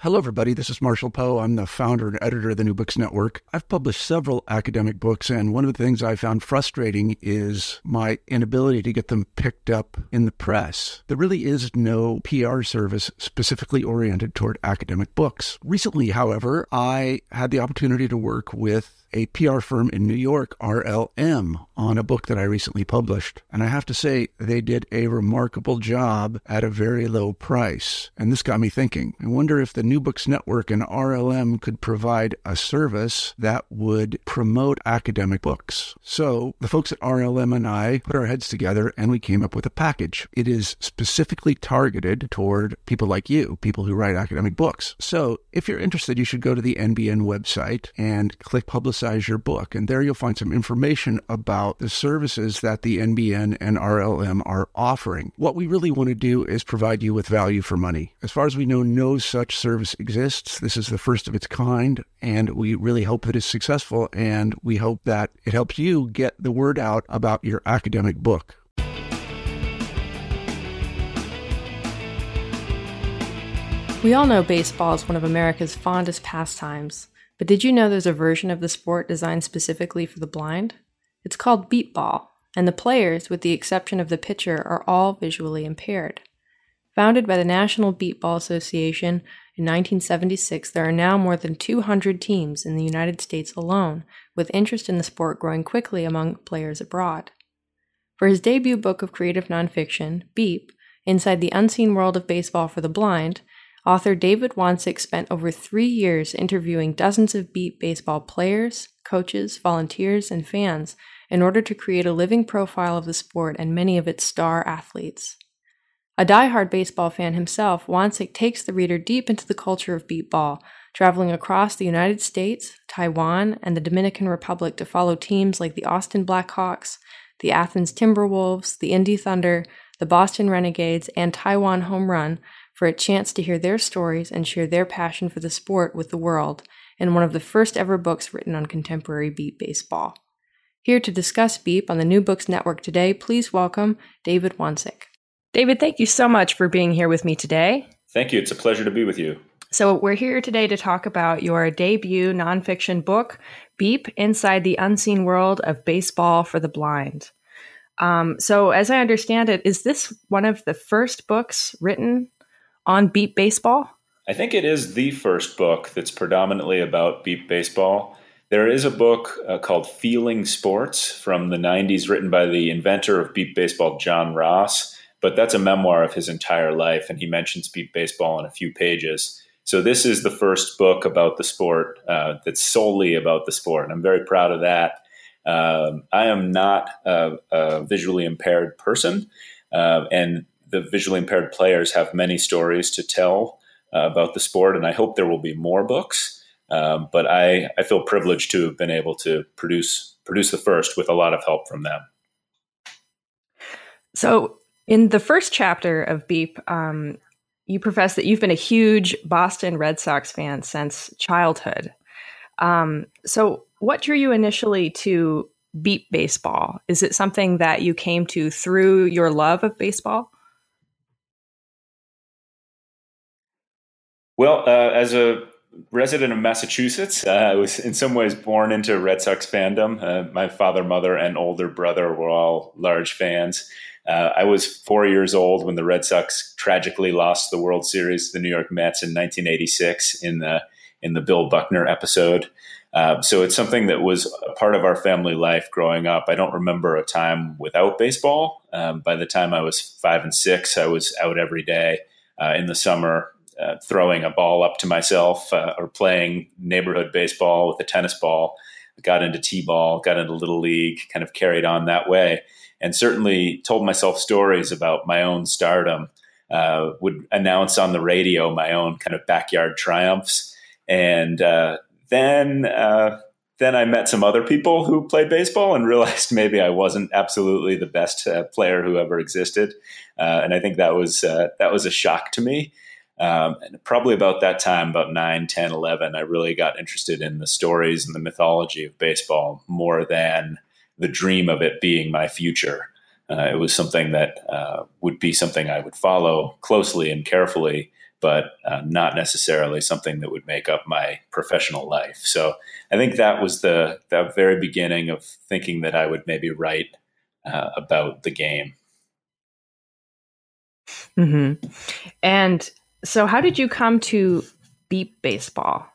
Hello, everybody. This is Marshall Poe. I'm the founder and editor of the New Books Network. I've published several academic books, and one of the things I found frustrating is my inability to get them picked up in the press. There really is no PR service specifically oriented toward academic books. Recently, however, I had the opportunity to work with a PR firm in New York, RLM, on a book that I recently published. And I have to say, they did a remarkable job at a very low price. And this got me thinking. I wonder if the New Books Network and RLM could provide a service that would promote academic books. So the folks at RLM and I put our heads together and we came up with a package. It is specifically targeted toward people like you, people who write academic books. So if you're interested, you should go to the NBN website and click Publicize Your Book. And there you'll find some information about the services that the NBN and RLM are offering. What we really want to do is provide you with value for money. As far as we know, no such service exists. This is the first of its kind, and we really hope that it's successful, and we hope that it helps you get the word out about your academic book. We all know baseball is one of America's fondest pastimes. But did you know there's a version of the sport designed specifically for the blind? It's called beep ball, and the players, with the exception of the pitcher, are all visually impaired. Founded by the National Beep Ball Association in 1976, there are now more than 200 teams in the United States alone, with interest in the sport growing quickly among players abroad. For his debut book of creative nonfiction, Beep, Inside the Unseen World of Baseball for the Blind, author David Wansink spent over 3 years interviewing dozens of beep baseball players, coaches, volunteers, and fans in order to create a living profile of the sport and many of its star athletes. A diehard baseball fan himself, Wansink takes the reader deep into the culture of beep ball, traveling across the United States, Taiwan, and the Dominican Republic to follow teams like the Austin Blackhawks, the Athens Timberwolves, the Indy Thunder, the Boston Renegades, and Taiwan Home Run, for a chance to hear their stories and share their passion for the sport with the world in one of the first ever books written on contemporary beep baseball. Here to discuss Beep on the New Books Network today, please welcome David Wansink. David, thank you so much for being here with me today. Thank you. It's a pleasure to be with you. So we're here today to talk about your debut nonfiction book, Beep, Inside the Unseen World of Baseball for the Blind. So as I understand it, is this one of the first books written on beep baseball? I think it is the first book that's predominantly about beep baseball. There is a book called Feeling Sports from the 90s written by the inventor of beep baseball, John Ross, but that's a memoir of his entire life, and he mentions beep baseball in a few pages. So this is the first book about the sport that's solely about the sport, and I'm very proud of that. I am not a visually impaired person, and the visually impaired players have many stories to tell about the sport, and I hope there will be more books. But I feel privileged to have been able to produce the first with a lot of help from them. So in the first chapter of Beep, you profess that you've been a huge Boston Red Sox fan since childhood. So what drew you initially to beep baseball? Is it something that you came to through your love of baseball? Well, as a resident of Massachusetts, I was in some ways born into Red Sox fandom. My father, mother, and older brother were all large fans. I was 4 years old when the Red Sox tragically lost the World Series to the New York Mets in 1986 in the Bill Buckner episode. So it's something that was a part of our family life growing up. I don't remember a time without baseball. By the time I was 5 and 6, I was out every day in the summer, throwing a ball up to myself or playing neighborhood baseball with a tennis ball. Got into t-ball, got into Little League, kind of carried on that way, and certainly told myself stories about my own stardom, would announce on the radio my own kind of backyard triumphs. And then I met some other people who played baseball and realized maybe I wasn't absolutely the best player who ever existed. And I think that was a shock to me. And probably about that time, about 9, 10, 11, I really got interested in the stories and the mythology of baseball more than the dream of it being my future. It was something that would be something I would follow closely and carefully, but not necessarily something that would make up my professional life. So I think that was the very beginning of thinking that I would maybe write about the game. Mm-hmm. And so how did you come to Beep Baseball?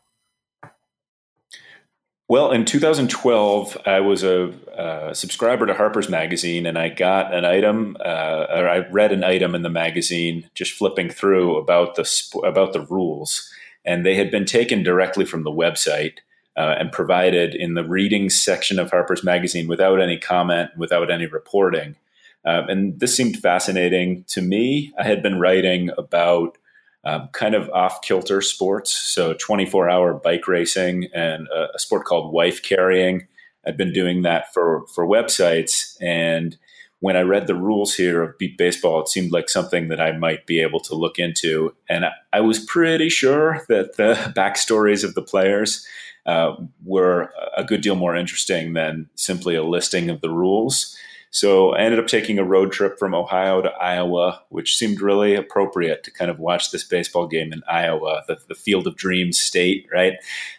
Well, in 2012, I was a subscriber to Harper's Magazine, and I got an item, or I read an item in the magazine, just flipping through about the rules, and they had been taken directly from the website and provided in the readings section of Harper's Magazine without any comment, without any reporting. And this seemed fascinating to me. I had been writing about kind of off-kilter sports, so 24-hour bike racing and a sport called wife carrying. I'd been doing that for websites, and when I read the rules here of Beep Baseball, it seemed like something that I might be able to look into. And I was pretty sure that the backstories of the players were a good deal more interesting than simply a listing of the rules. So I ended up taking a road trip from Ohio to Iowa, which seemed really appropriate to kind of watch this baseball game in Iowa, the Field of Dreams state, right?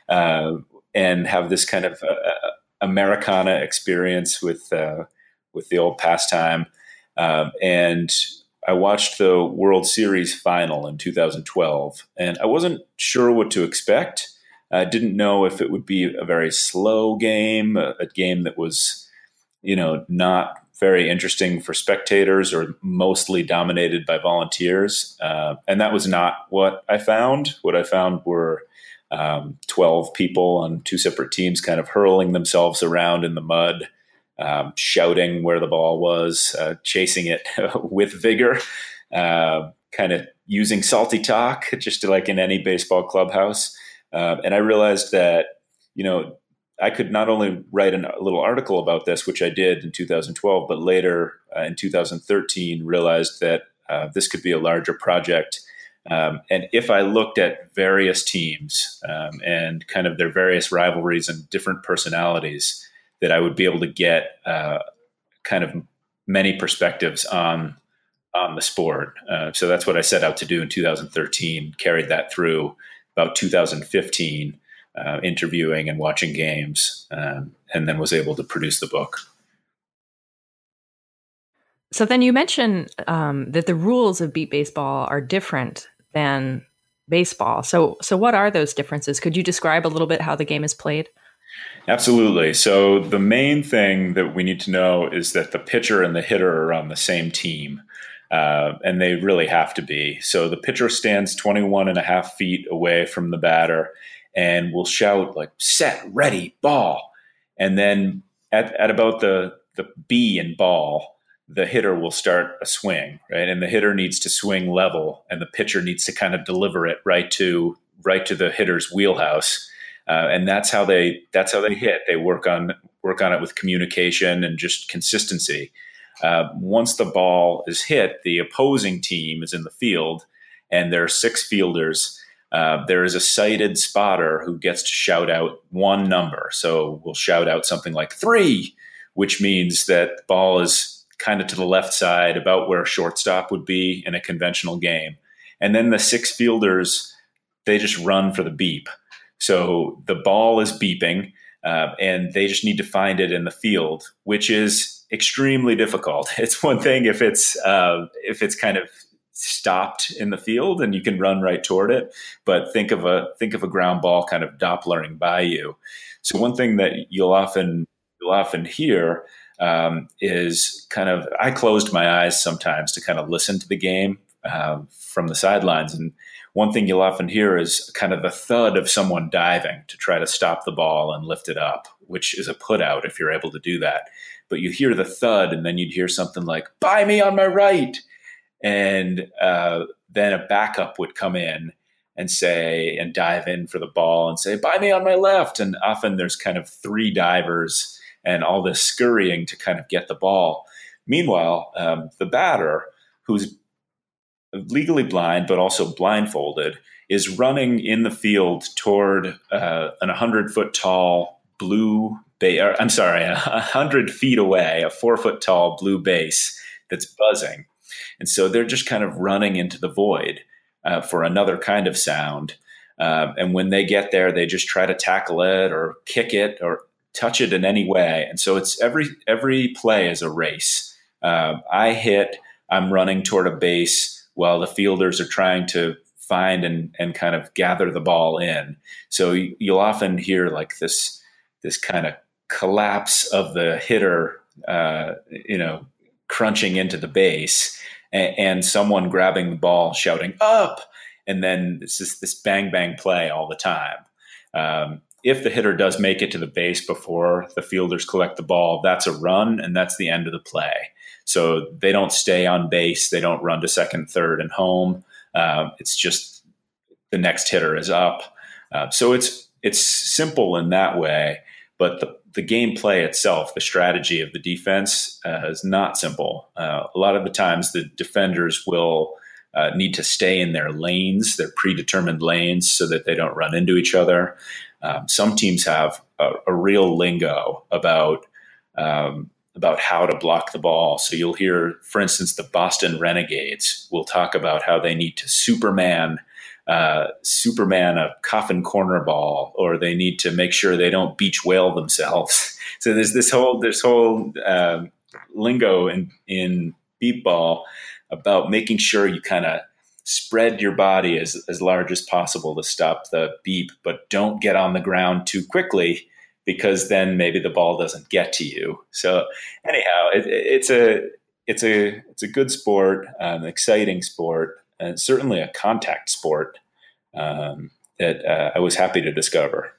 And have this kind of Americana experience with the old pastime. And I watched the World Series final in 2012, and I wasn't sure what to expect. I didn't know if it would be a very slow game, a game that was, not very interesting for spectators or mostly dominated by volunteers. And that was not what I found. What I found were 12 people on two separate teams kind of hurling themselves around in the mud, shouting where the ball was, chasing it with vigor, kind of using salty talk, just like in any baseball clubhouse. And I realized that, I could not only write a little article about this, which I did in 2012, but later in 2013 realized that this could be a larger project. And if I looked at various teams and kind of their various rivalries and different personalities, that I would be able to get kind of many perspectives on the sport. So that's what I set out to do in 2013, carried that through about 2015. Interviewing and watching games, and then was able to produce the book. So then you mentioned that the rules of Beep Baseball are different than baseball. So what are those differences? Could you describe a little bit how the game is played? Absolutely. So the main thing that we need to know is that the pitcher and the hitter are on the same team. And they really have to be. So the pitcher stands 21 and a half feet away from the batter and will shout like set, ready, ball. And then at about the B in ball, the hitter will start a swing, right? And the hitter needs to swing level and the pitcher needs to kind of deliver it right to the hitter's wheelhouse. And that's how they hit. They work on it with communication and just consistency. Once the ball is hit, the opposing team is in the field and there are 6 fielders. There is a sighted spotter who gets to shout out one number. So we'll shout out something like 3, which means that the ball is kind of to the left side, about where a shortstop would be in a conventional game. And then the 6 fielders, they just run for the beep. So the ball is beeping, and they just need to find it in the field, which is extremely difficult. It's one thing if it's kind of stopped in the field and you can run right toward it, but think of a ground ball kind of Dopplering by you. So one thing that you'll often hear is kind of, I closed my eyes sometimes to kind of listen to the game from the sidelines, and one thing you'll often hear is kind of the thud of someone diving to try to stop the ball and lift it up, which is a put out if you're able to do that. But you hear the thud, and then you'd hear something like, "By me on my right." And then a backup would come in and dive in for the ball and say, "By me on my left." And often there's kind of 3 divers and all this scurrying to kind of get the ball. Meanwhile, the batter, who's legally blind but also blindfolded, is running in the field toward an 100-foot tall blue base. 100 feet away, a 4-foot tall blue base that's buzzing. And so they're just kind of running into the void. for another kind of sound. And when they get there, they just try to tackle it or kick it or touch it in any way. And so it's every play is a race. I'm running toward a base while the fielders are trying to find and kind of gather the ball in. So you'll often hear like this kind of collapse of the hitter, crunching into the base and someone grabbing the ball, shouting up. And then it's just this bang, bang play all the time. If the hitter does make it to the base before the fielders collect the ball, that's a run, and that's the end of the play. So they don't stay on base. They don't run to second, third, and home. It's just the next hitter is up. So it's simple in that way, but the gameplay itself, the strategy of the defense is not simple. A lot of the times the defenders will need to stay in their lanes, their predetermined lanes, so that they don't run into each other. Some teams have a real lingo about how to block the ball. So you'll hear, for instance, the Boston Renegades will talk about how they need to Superman a coffin corner ball, or they need to make sure they don't beach whale themselves. So there's this whole lingo in beep ball about making sure you kind of spread your body as large as possible to stop the beep, but don't get on the ground too quickly, because then maybe the ball doesn't get to you. So anyhow, it's a good sport, an exciting sport, and certainly a contact sport that I was happy to discover.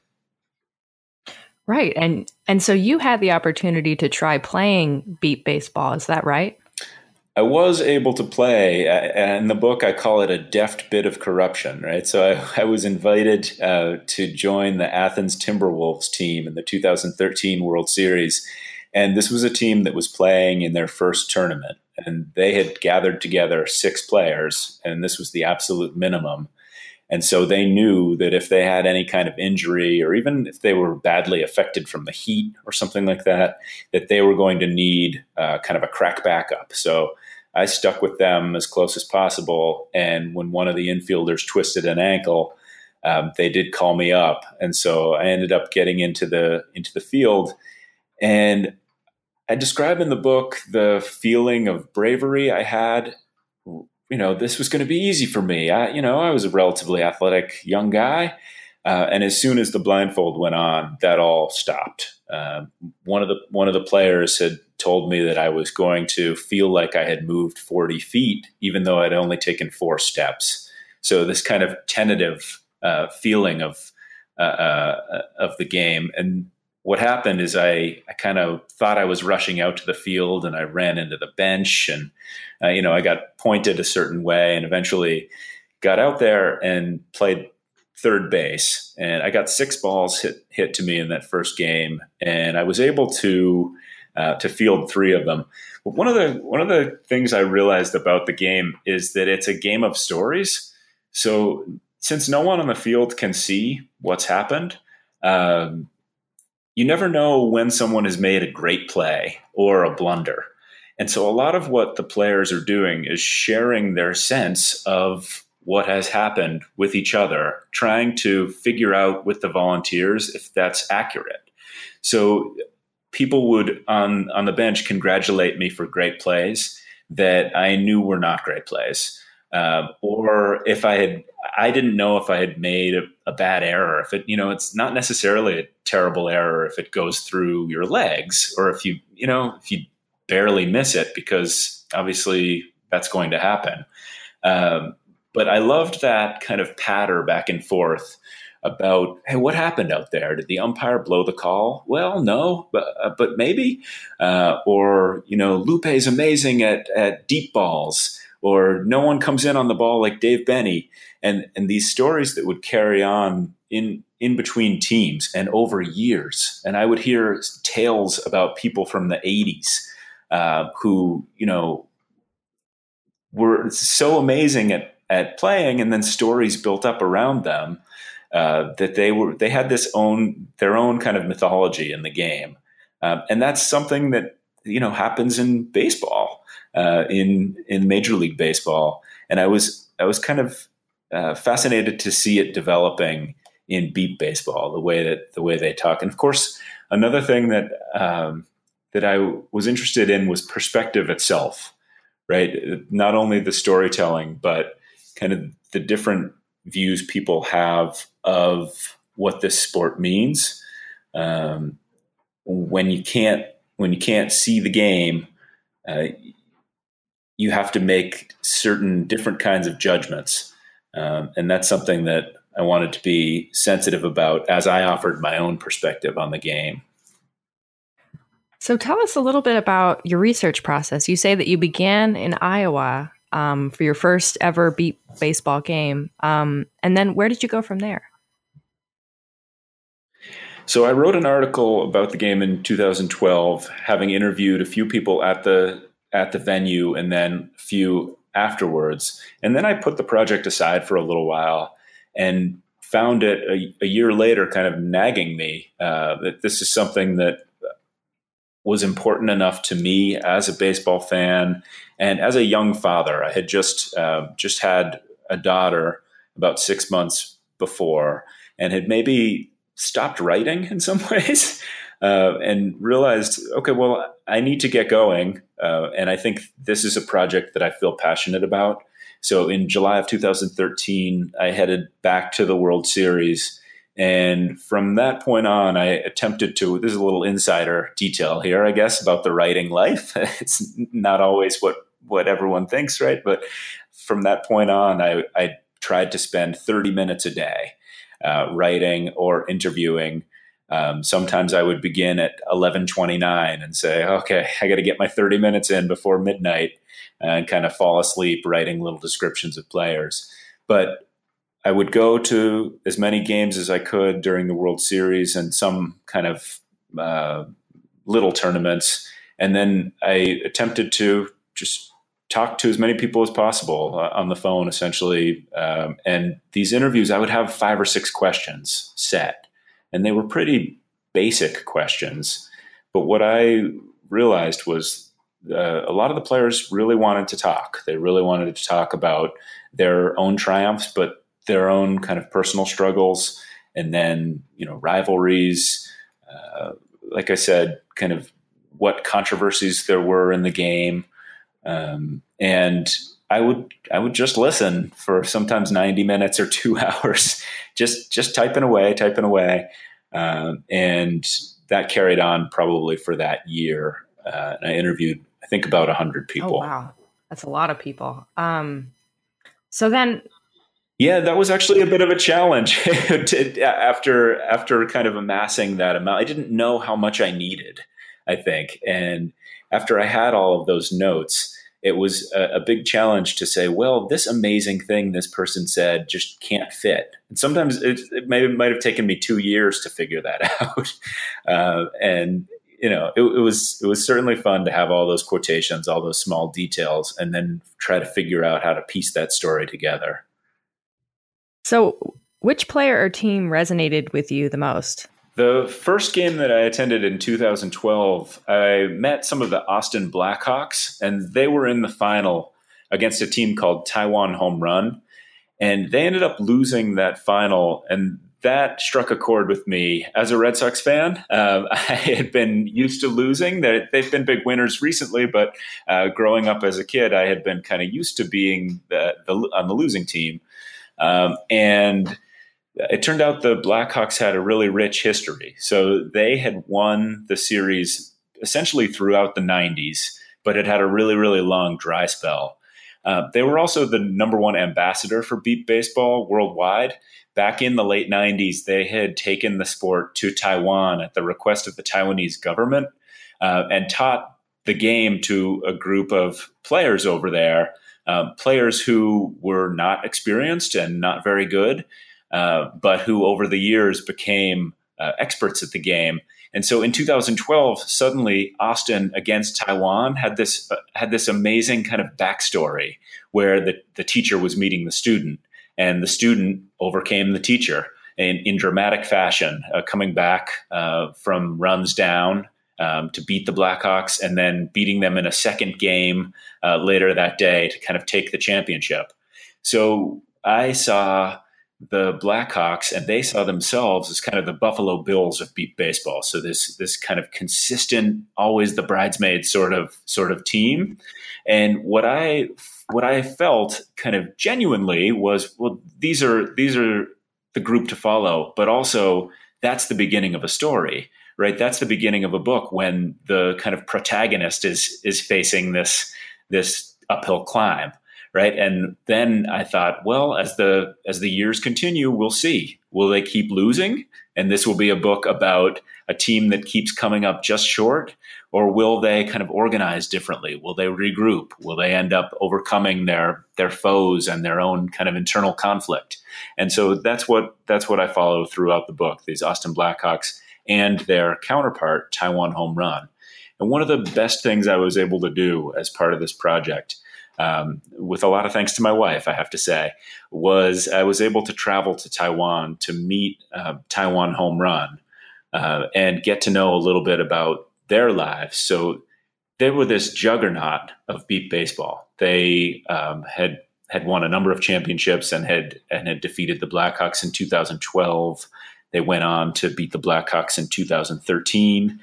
Right. And so you had the opportunity to try playing beep baseball. Is that right? I was able to play. In the book, I call it a deft bit of corruption, right? So I was invited to join the Athens Timberwolves team in the 2013 World Series. And this was a team that was playing in their first tournament. And they had gathered together 6 players, and this was the absolute minimum. And so they knew that if they had any kind of injury, or even if they were badly affected from the heat or something like that, that they were going to need kind of a crack backup. So I stuck with them as close as possible. And when one of the infielders twisted an ankle, they did call me up. And so I ended up getting into the field. And I describe in the book the feeling of bravery I had. This was going to be easy for me. I was a relatively athletic young guy. And as soon as the blindfold went on, that all stopped. One of the players had told me that I was going to feel like I had moved 40 feet, even though I'd only taken 4 steps. So this kind of tentative feeling of the game. And what happened is I kind of thought I was rushing out to the field, and I ran into the bench, and I got pointed a certain way, and eventually got out there and played third base. And I got 6 balls hit to me in that first game, and I was able to field 3 of them. But one of the things I realized about the game is that it's a game of stories. So since no one on the field can see what's happened, you never know when someone has made a great play or a blunder. And so a lot of what the players are doing is sharing their sense of what has happened with each other, trying to figure out with the volunteers if that's accurate. So people would on the bench congratulate me for great plays that I knew were not great plays. Or if I didn't know if I had made a bad error. If it, it's not necessarily a terrible error if it goes through your legs, or if you barely miss it, because obviously that's going to happen. But I loved that kind of patter back and forth about, hey, what happened out there? Did the umpire blow the call? Well, no, but maybe. Or Lupe's amazing at deep balls. Or no one comes in on the ball like Dave Benny, and these stories that would carry on in between teams and over years. And I would hear tales about people from the 80s who were so amazing at playing, and then stories built up around them that they had their own kind of mythology in the game, and that's something that happens in baseball. In Major League Baseball. And I was kind of fascinated to see it developing in beep baseball, the way they talk. And of course, another thing that I was interested in was perspective itself, right? Not only the storytelling, but kind of the different views people have of what this sport means. When you can't see the game, you have to make certain different kinds of judgments. And that's something that I wanted to be sensitive about as I offered my own perspective on the game. So tell us a little bit about your research process. You say that you began in Iowa for your first ever beep baseball game. And then where did you go from there? So I wrote an article about the game in 2012, having interviewed a few people at the venue and then a few afterwards. And then I put the project aside for a little while and found it a year later kind of nagging me that this is something that was important enough to me as a baseball fan and as a young father. I had just had a daughter about 6 months before and had maybe stopped writing in some ways and realized, okay, well, I need to get going. And I think this is a project that I feel passionate about. So in July of 2013, I headed back to the World Series. And from that point on, I attempted to, this is a little insider detail here, I guess, about the writing life. It's not always what everyone thinks, right? But from that point on, I tried to spend 30 minutes a day writing or interviewing. Sometimes I would begin at 11:29 and say, okay, I got to get my 30 minutes in before midnight and kind of fall asleep writing little descriptions of players. But I would go to as many games as I could during the World Series and some kind of little tournaments. And then I attempted to just talk to as many people as possible on the phone, essentially. And these interviews, I would have 5 or 6 questions set. And they were pretty basic questions. But what I realized was a lot of the players really wanted to talk. They really wanted to talk about their own triumphs, but their own kind of personal struggles, and then, rivalries. Like I said, kind of what controversies there were in the game. And I would just listen for sometimes 90 minutes or 2 hours, just typing away. And that carried on probably for that year. And I interviewed, I think, about 100 people. Oh, wow. That's a lot of people. So then... Yeah, that was actually a bit of a challenge after kind of amassing that amount. I didn't know how much I needed, I think. And after I had all of those notes, it was a big challenge to say, well, this amazing thing this person said just can't fit. And sometimes it might have taken me 2 years to figure that out. And it was certainly fun to have all those quotations, all those small details, and then try to figure out how to piece that story together. So which player or team resonated with you the most? The first game that I attended in 2012, I met some of the Austin Blackhawks, and they were in the final against a team called Taiwan Home Run. And they ended up losing that final, and that struck a chord with me as a Red Sox fan. I had been used to losing. They've been big winners recently, but growing up as a kid, I had been kind of used to being on the losing team. And it turned out the Blackhawks had a really rich history. So they had won the series essentially throughout the 90s, but it had a really, really long dry spell. They were also the #1 ambassador for beep baseball worldwide. Back in the late 90s, they had taken the sport to Taiwan at the request of the Taiwanese government and taught the game to a group of players over there, players who were not experienced and not very good, but who over the years became experts at the game. And so in 2012, suddenly Austin against Taiwan had this amazing kind of backstory where the teacher was meeting the student, and the student overcame the teacher in dramatic fashion, coming back from runs down to beat the Blackhawks, and then beating them in a second game later that day to kind of take the championship. So I saw the Blackhawks, and they saw themselves as kind of the Buffalo Bills of beat baseball. So this kind of consistent, always the bridesmaid sort of team. And what I felt kind of genuinely was, well, these are the group to follow, but also that's the beginning of a story, right? That's the beginning of a book when the kind of protagonist is facing this uphill climb. Right. And then I thought, well, as the years continue, we'll see. Will they keep losing? And this will be a book about a team that keeps coming up just short, or will they kind of organize differently? Will they regroup? Will they end up overcoming their foes and their own kind of internal conflict? And so that's what I follow throughout the book, these Austin Blackhawks and their counterpart, Taiwan Home Run. And one of the best things I was able to do as part of this project, with a lot of thanks to my wife, I have to say, was I was able to travel to Taiwan to meet Taiwan Home Run and get to know a little bit about their lives. So they were this juggernaut of beat baseball. They had won a number of championships and had defeated the Blackhawks in 2012. They went on to beat the Blackhawks in 2013.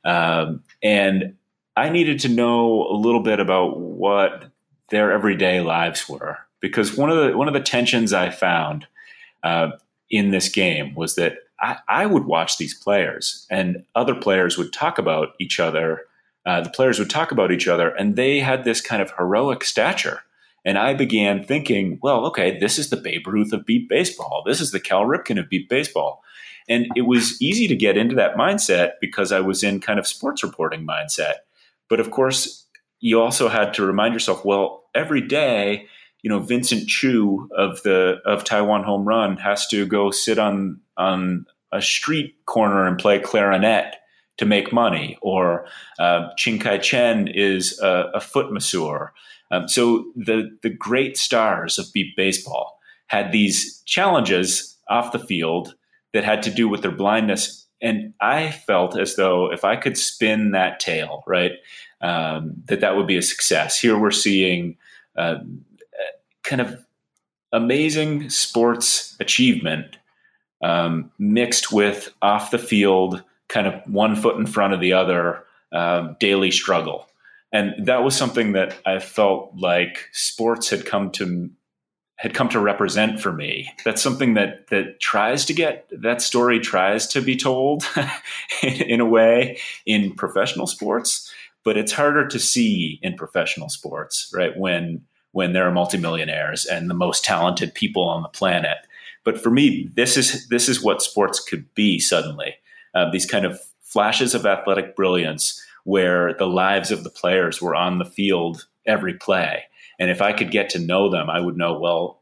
And I needed to know a little bit about what their everyday lives were, because one of the tensions I found in this game was that I would watch these players, and other players would talk about each other. The players would talk about each other, and they had this kind of heroic stature. And I began thinking, well, okay, this is the Babe Ruth of beat baseball. This is the Cal Ripken of beat baseball. And it was easy to get into that mindset because I was in kind of sports reporting mindset. But of course, you also had to remind yourself, well, every day, Vincent Chu of Taiwan Home Run has to go sit on a street corner and play clarinet to make money, or Ching Kai Chen is a foot masseur. So the great stars of beat baseball had these challenges off the field that had to do with their blindness. And I felt as though if I could spin that tale, right, that would be a success. Here we're seeing kind of amazing sports achievement mixed with off the field, kind of one foot in front of the other, daily struggle. And that was something that I felt like sports had come to represent for me. That's something that tries to get, that story tries to be told in a way in professional sports, but it's harder to see in professional sports, right? When there are multimillionaires and the most talented people on the planet. But for me, this is what sports could be suddenly. These kind of flashes of athletic brilliance where the lives of the players were on the field every play. And if I could get to know them, I would know, well,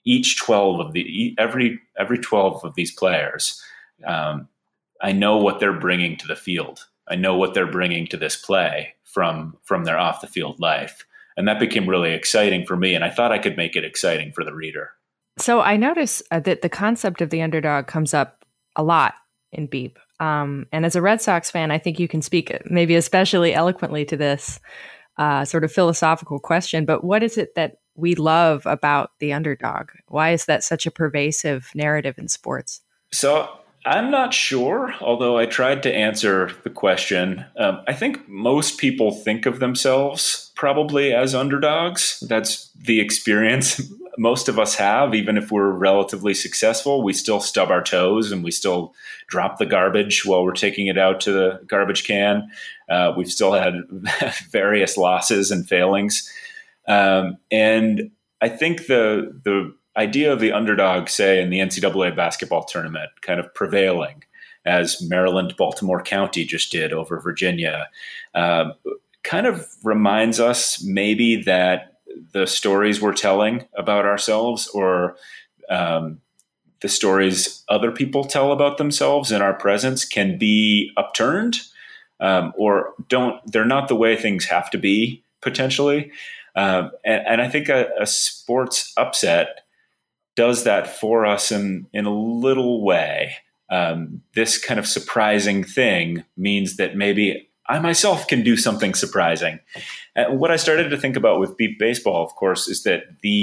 every 12 of these players, I know what they're bringing to the field. I know what they're bringing to this play from their off the field life. And that became really exciting for me. And I thought I could make it exciting for the reader. So I notice that the concept of the underdog comes up a lot in Beep. And as a Red Sox fan, I think you can speak maybe especially eloquently to this sort of philosophical question. But what is it that we love about the underdog? Why is that such a pervasive narrative in sports? So I'm not sure, although I tried to answer the question. I think most people think of themselves probably as underdogs. That's the experience most of us have. Even if we're relatively successful, we still stub our toes and we still drop the garbage while we're taking it out to the garbage can. We've still had various losses and failings. And I think the idea of the underdog, say, in the NCAA basketball tournament, kind of prevailing, as Maryland, Baltimore County just did over Virginia, kind of reminds us maybe that the stories we're telling about ourselves, or the stories other people tell about themselves in our presence, can be upturned, or they're not the way things have to be, potentially. And I think a sports upset does that for us in a little way. This kind of surprising thing means that maybe I myself can do something surprising. What I started to think about with beep baseball, of course, is that the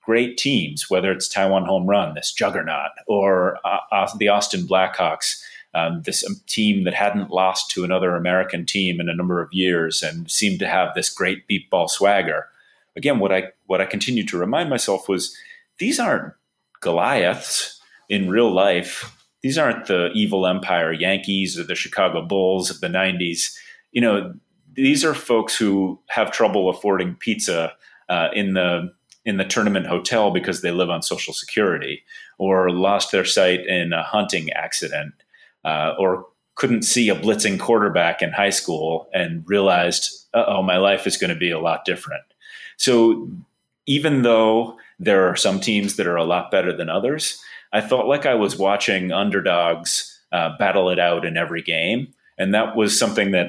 great teams, whether it's Taiwan Home Run, this juggernaut, or the Austin Blackhawks, this team that hadn't lost to another American team in a number of years and seemed to have this great beep ball swagger. Again, what I continued to remind myself was these aren't Goliaths in real life. These aren't the evil empire Yankees or the Chicago Bulls of the 90s. These are folks who have trouble affording pizza in the tournament hotel because they live on Social Security, or lost their sight in a hunting accident, or couldn't see a blitzing quarterback in high school and realized, my life is going to be a lot different. So even though there are some teams that are a lot better than others, I felt like I was watching underdogs battle it out in every game. And that was something that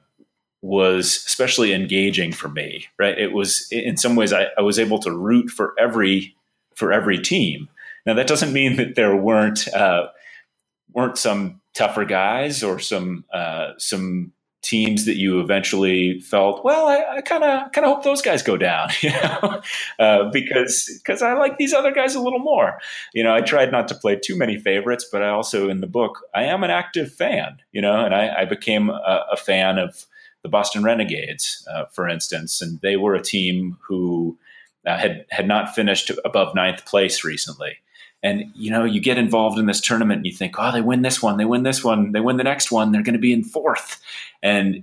was especially engaging for me, right? It was, in some ways, I was able to root for every team. Now, that doesn't mean that there weren't some tougher guys or some teams that you eventually felt, well, I kind of hope those guys go down, because I like these other guys a little more. I tried not to play too many favorites, but I also, in the book, I am an active fan, and I became a fan of the Boston Renegades, for instance, and they were a team who had not finished above ninth place recently. And, you get involved in this tournament and you think, they win this one, they win this one, they win the next one, they're going to be in fourth. And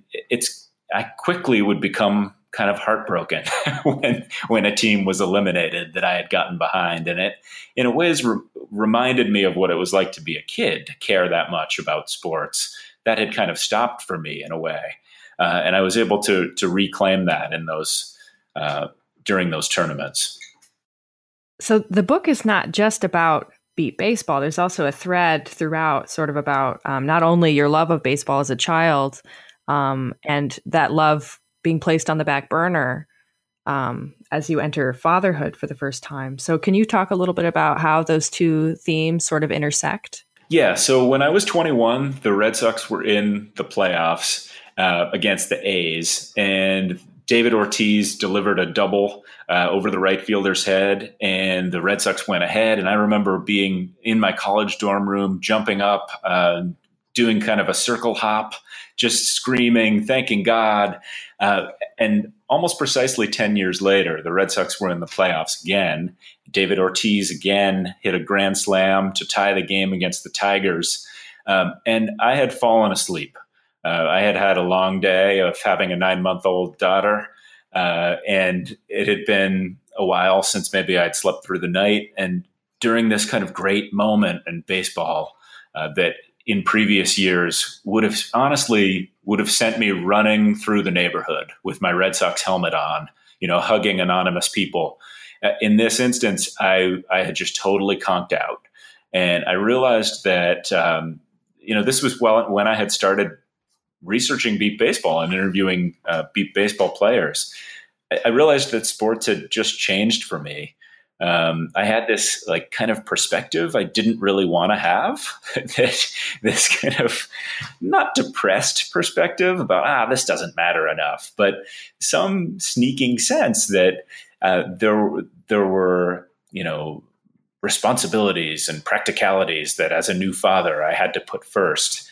I quickly would become kind of heartbroken when a team was eliminated that I had gotten behind. And it, in a way, reminded me of what it was like to be a kid, to care that much about sports. That had kind of stopped for me in a way. And I was able to reclaim that in those during those tournaments. So the book is not just about beep baseball. There's also a thread throughout sort of about not only your love of baseball as a child and that love being placed on the back burner as you enter fatherhood for the first time. So can you talk a little bit about how those two themes sort of intersect? Yeah. So when I was 21, the Red Sox were in the playoffs against the A's, and David Ortiz delivered a double over the right fielder's head, and the Red Sox went ahead. And I remember being in my college dorm room, jumping up, doing kind of a circle hop, just screaming, thanking God. And almost precisely 10 years later, the Red Sox were in the playoffs again. David Ortiz again hit a grand slam to tie the game against the Tigers. And I had fallen asleep. I had had a long day of having a 9-month-old daughter, and it had been a while since maybe I'd slept through the night. And during this kind of great moment in baseball that in previous years would have sent me running through the neighborhood with my Red Sox helmet on, hugging anonymous people. In this instance, I had just totally conked out. And I realized that, this was when I had started researching beep baseball and interviewing beep baseball players. I realized that sports had just changed for me. I had this kind of perspective I didn't really want to have, this kind of not depressed perspective about, this doesn't matter enough, but some sneaking sense that there were, responsibilities and practicalities that as a new father I had to put first.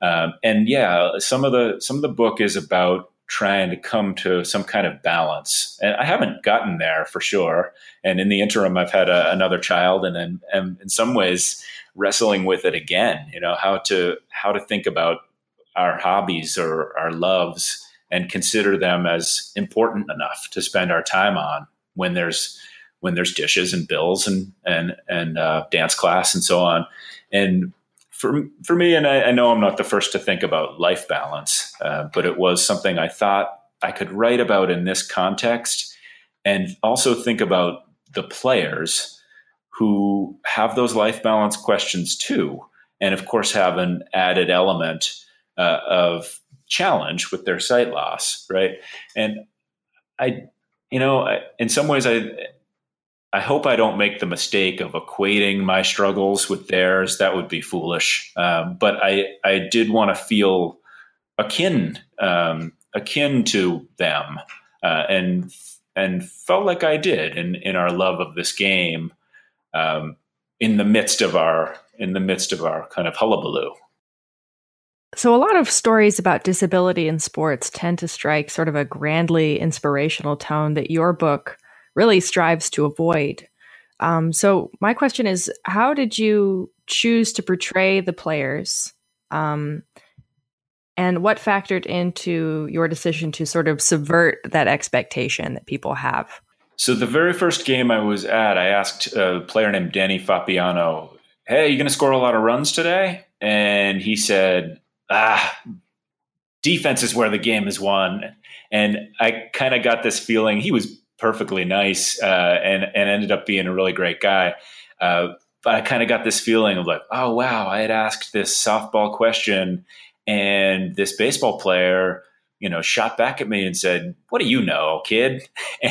Some of the book is about trying to come to some kind of balance, and I haven't gotten there for sure. And in the interim, I've had another child, and am in some ways wrestling with it again. How to think about our hobbies or our loves and consider them as important enough to spend our time on when there's dishes and bills and dance class and so on. And for me, and I know I'm not the first to think about life balance, but it was something I thought I could write about in this context, and also think about the players who have those life balance questions too, and of course have an added element of challenge with their sight loss, right? And in some ways, I hope I don't make the mistake of equating my struggles with theirs. That would be foolish. But I did want to feel akin to them, and felt like I did in our love of this game, in the midst of our kind of hullabaloo. So a lot of stories about disability in sports tend to strike sort of a grandly inspirational tone that your book really strives to avoid. So my question is, how did you choose to portray the players? And what factored into your decision to sort of subvert that expectation that people have? So the very first game I was at, I asked a player named Danny Fapiano, "Hey, you going to score a lot of runs today?" And he said, "Defense is where the game is won." And I kind of got this feeling. He was perfectly nice and ended up being a really great guy. But I kind of got this feeling of like, oh, wow, I had asked this softball question and this baseball player, shot back at me and said, "What do you know, kid?"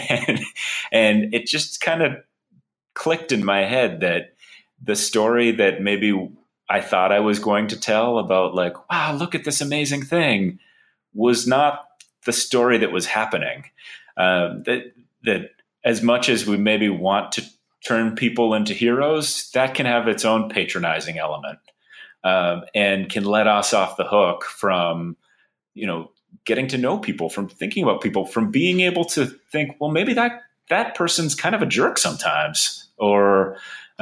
And it just kind of clicked in my head that the story that maybe I thought I was going to tell about like, wow, look at this amazing thing, was not the story that was happening. That as much as we maybe want to turn people into heroes, that can have its own patronizing element, and can let us off the hook from, getting to know people, from thinking about people, from being able to think, well, maybe that person's kind of a jerk sometimes, or,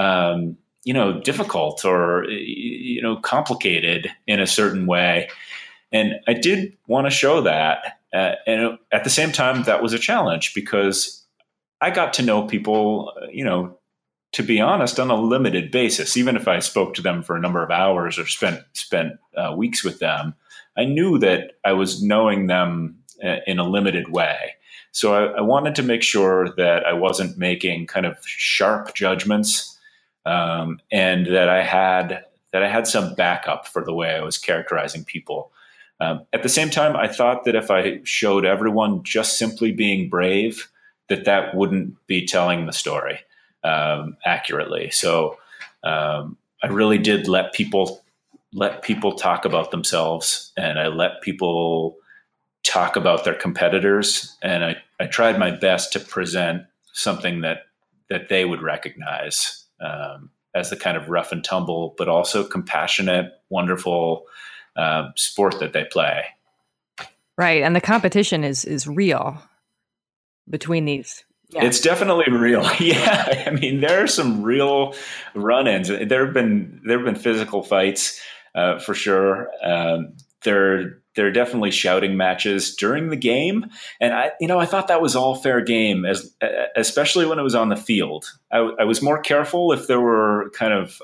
difficult, or, complicated in a certain way. And I did want to show that. And at the same time, that was a challenge because I got to know people, to be honest, on a limited basis. Even if I spoke to them for a number of hours or spent weeks with them, I knew that I was knowing them in a limited way. So I wanted to make sure that I wasn't making kind of sharp judgments, and that I had some backup for the way I was characterizing people. At the same time, I thought that if I showed everyone just simply being brave, that wouldn't be telling the story accurately. So I really did let people talk about themselves, and I let people talk about their competitors, and I tried my best to present something that they would recognize as the kind of rough and tumble, but also compassionate, wonderful sport that they play. Right, and the competition is real between these. Yeah. It's definitely real. Yeah, I mean, there are some real run-ins. There have been physical fights for sure. There are definitely shouting matches during the game, and I thought that was all fair game, especially when it was on the field. I was more careful if there were kind of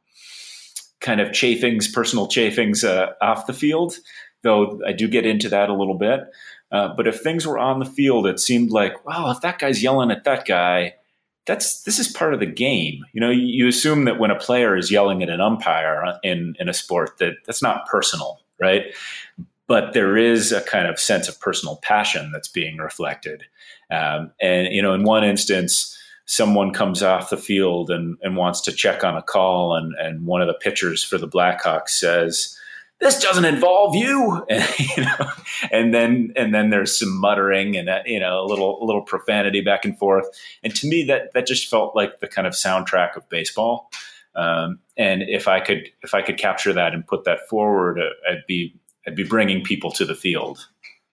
chafings, personal chafings off the field, though I do get into that a little bit. But if things were on the field, it seemed like, well, if that guy's yelling at that guy, this is part of the game. You assume that when a player is yelling at an umpire in a sport, that's not personal, right? But there is a kind of sense of personal passion that's being reflected. And in one instance, someone comes off the field and wants to check on a call, and one of the pitchers for the Blackhawks says, "This doesn't involve you," and then there's some muttering and a little profanity back and forth. And to me, that just felt like the kind of soundtrack of baseball. And if I could capture that and put that forward, I'd be bringing people to the field.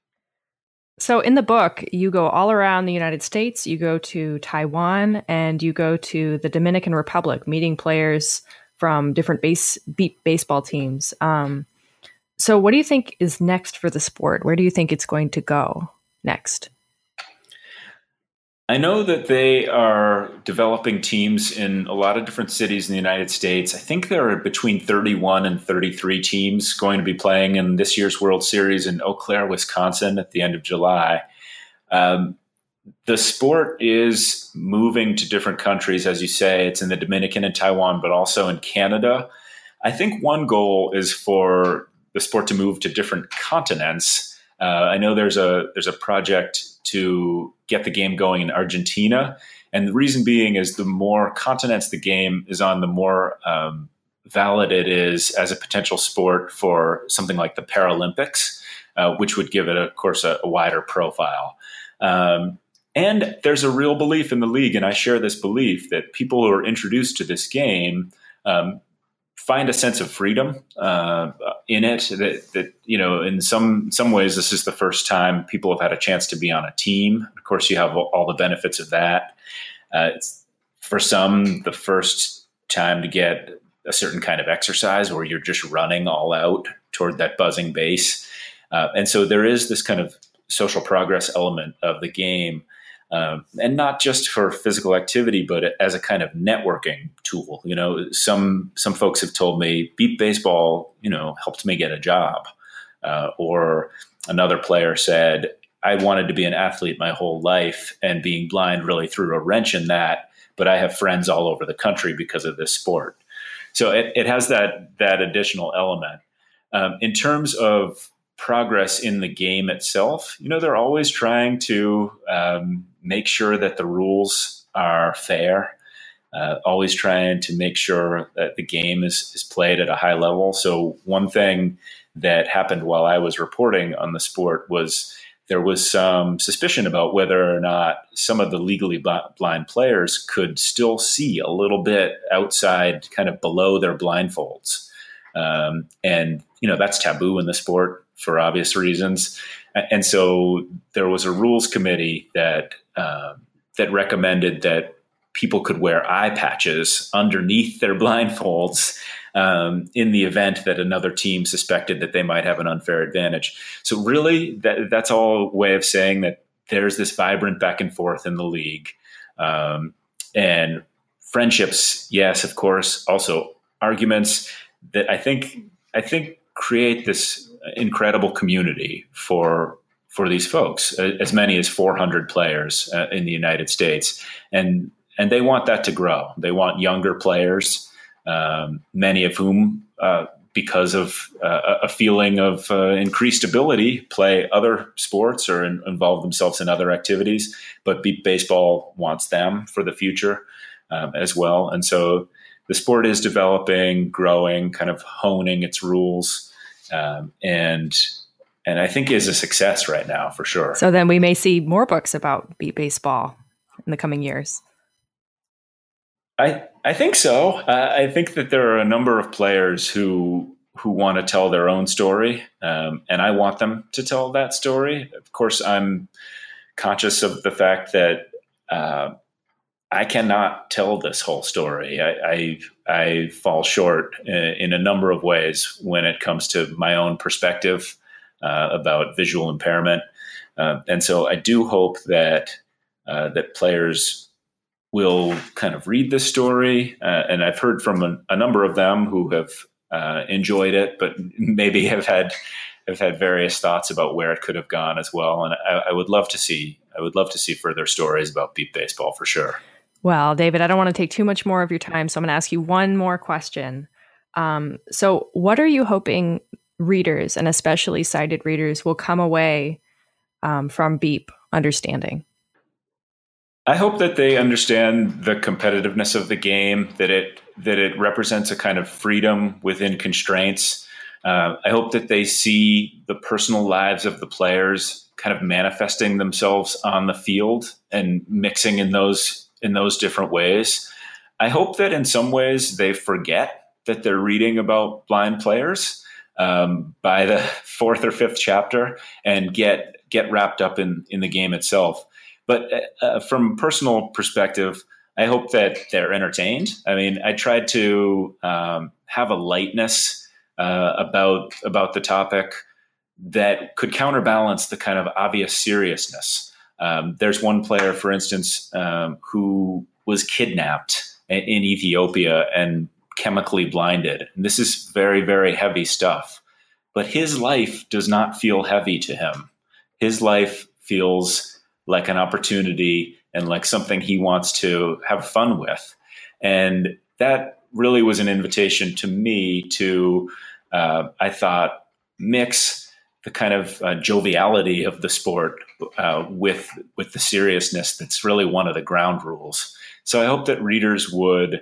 So in the book, you go all around the United States. You go to Taiwan and you go to the Dominican Republic, meeting players from different baseball teams. So what do you think is next for the sport? Where do you think it's going to go next? I know that they are developing teams in a lot of different cities in the United States. I think there are between 31 and 33 teams going to be playing in this year's World Series in Eau Claire, Wisconsin at the end of July. The sport is moving to different countries, as you say. It's in the Dominican and Taiwan, but also in Canada. I think one goal is for the sport to move to different continents. I know there's a project to get the game going in Argentina. And the reason being is the more continents the game is on, the more valid it is as a potential sport for something like the Paralympics, which would give it, of course, a wider profile. And there's a real belief in the league, and I share this belief, that people who are introduced to this game find a sense of freedom in it. That in some ways, this is the first time people have had a chance to be on a team. Of course, you have all the benefits of that. It's for some the first time to get a certain kind of exercise where you're just running all out toward that buzzing base. And so there is this kind of social progress element of the game. And not just for physical activity, but as a kind of networking tool. Some folks have told me beep baseball, helped me get a job. Or another player said, I wanted to be an athlete my whole life, and being blind really threw a wrench in that. But I have friends all over the country because of this sport. So it has that additional element. In terms of progress in the game itself, they're always trying to make sure that the rules are fair, always trying to make sure that the game is played at a high level. So one thing that happened while I was reporting on the sport was there was some suspicion about whether or not some of the legally blind players could still see a little bit outside, kind of below their blindfolds. And that's taboo in the sport for obvious reasons. And so there was a rules committee that recommended that people could wear eye patches underneath their blindfolds in the event that another team suspected that they might have an unfair advantage. So really, that's all a way of saying that there's this vibrant back and forth in the league. And friendships, yes, of course, also arguments that I think create this incredible community for these folks, as many as 400 players in the United States. And they want that to grow. They want younger players, many of whom, because of a feeling of increased ability, play other sports or involve themselves in other activities. But beep baseball wants them for the future as well. And so the sport is developing, growing, kind of honing its rules, and I think is a success right now for sure. So then we may see more books about beep baseball in the coming years. I think so. I think that there are a number of players who want to tell their own story, and I want them to tell that story. Of course, I'm conscious of the fact that I cannot tell this whole story. I fall short in a number of ways when it comes to my own perspective about visual impairment, and so I do hope that players will kind of read this story. And I've heard from a number of them who have enjoyed it, but maybe have had various thoughts about where it could have gone as well. And I would love to see further stories about beep baseball for sure. Well, David, I don't want to take too much more of your time, so I'm going to ask you one more question. So what are you hoping readers, and especially sighted readers, will come away from Beep understanding? I hope that they understand the competitiveness of the game, that it represents a kind of freedom within constraints. I hope that they see the personal lives of the players kind of manifesting themselves on the field and mixing in those different ways. I hope that in some ways they forget that they're reading about blind players by the fourth or fifth chapter and get wrapped up in the game itself. But from a personal perspective, I hope that they're entertained. I mean, I tried to have a lightness about the topic that could counterbalance the kind of obvious seriousness. There's one player, for instance, who was kidnapped in Ethiopia and chemically blinded. And this is very, very heavy stuff. But his life does not feel heavy to him. His life feels like an opportunity and like something he wants to have fun with. And that really was an invitation to me to, I thought, mix the kind of joviality of the sport with the seriousness that's really one of the ground rules. So I hope that readers would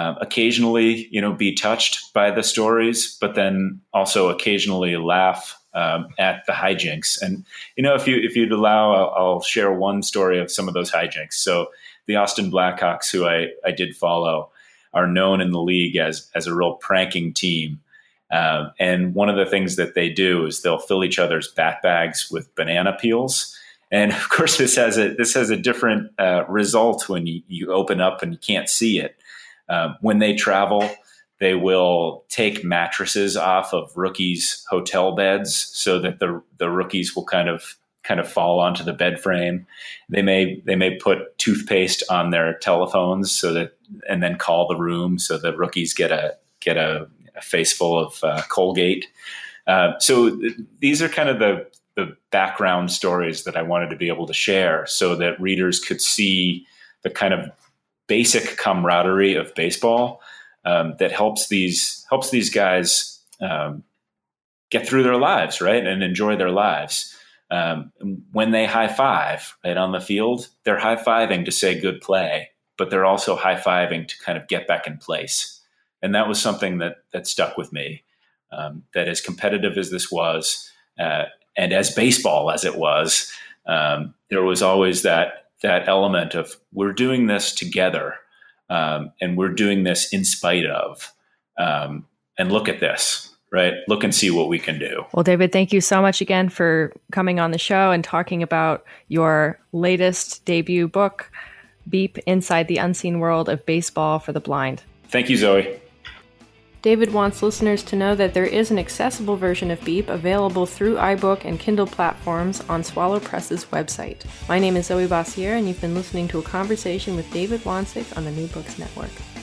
occasionally, be touched by the stories, but then also occasionally laugh at the hijinks. And, if you'd allow, I'll share one story of some of those hijinks. So the Austin Blackhawks, who I did follow, are known in the league as a real pranking team. And one of the things that they do is they'll fill each other's bat bags with banana peels. And of course, this has a different result when you open up and you can't see it. When they travel, they will take mattresses off of rookies' hotel beds so that the rookies will kind of fall onto the bed frame. They may put toothpaste on their telephones and then call the room so the rookies get a face full of Colgate. So these are kind of the background stories that I wanted to be able to share so that readers could see the kind of basic camaraderie of baseball that helps these guys get through their lives, right, and enjoy their lives. When they high five right on the field, they're high fiving to say good play, but they're also high fiving to kind of get back in place. And that was something that stuck with me. That as competitive as this was, and as baseball as it was, there was always that element of we're doing this together, and we're doing this in spite of. And look at this, right? Look and see what we can do. Well, David, thank you so much again for coming on the show and talking about your latest debut book, Beep: Inside the Unseen World of Baseball for the Blind. Thank you, Zoe. David wants listeners to know that there is an accessible version of Beep available through iBook and Kindle platforms on Swallow Press's website. My name is Zoe Bossier, and you've been listening to a conversation with David Wansink on the New Books Network.